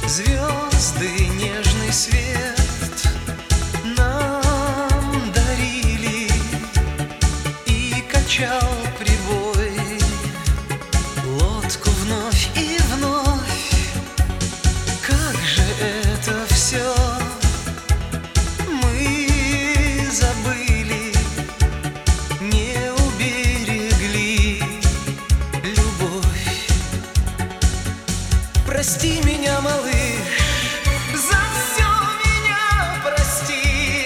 Звезды нежный свет нам дарили, и качал прибой лодку вновь и вновь. Как же это все мы забыли, не уберегли любовь. Прости меня, малыш, за все меня прости.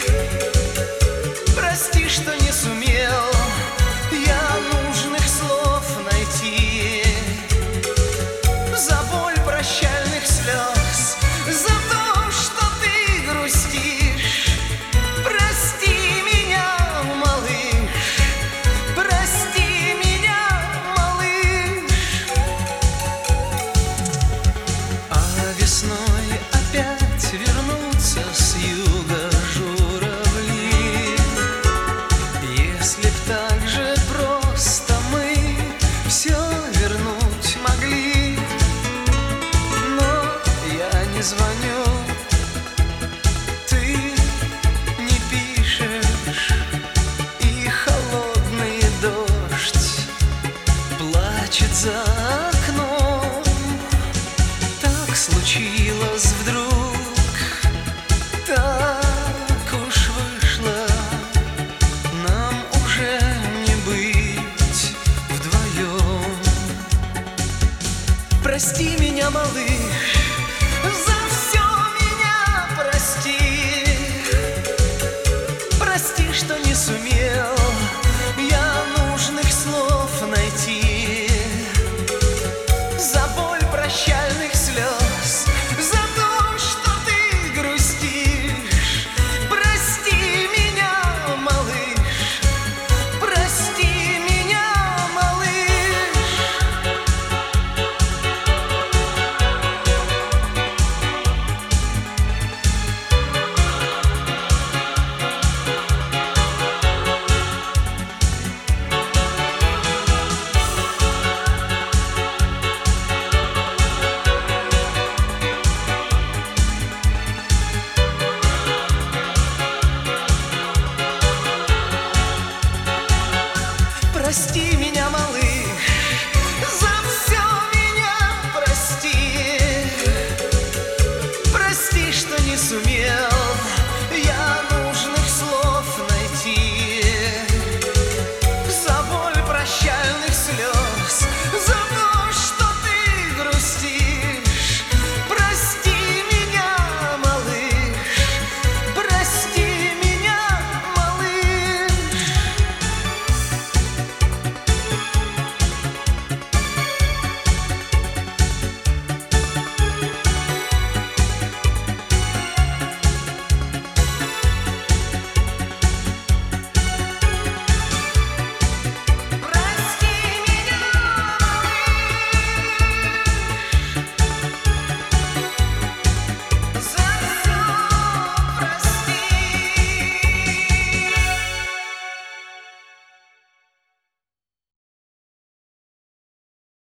Прости, что не сумел я нужных слов найти. За боль прощальных слез, за то, что ты грустишь. Прости меня, малыш, прости меня, малыш. А весной опять вернутся с юга журавли. Если б так же просто мы все вернуть могли. Но я не звоню, ты не пишешь, и холодный дождь плачет за окном. Так случилось вдруг, так уж вышло, нам уже не быть вдвоем. Прости меня, малыш, за все меня прости. Прости, что не сумел я нужных слов найти. За боль прощай.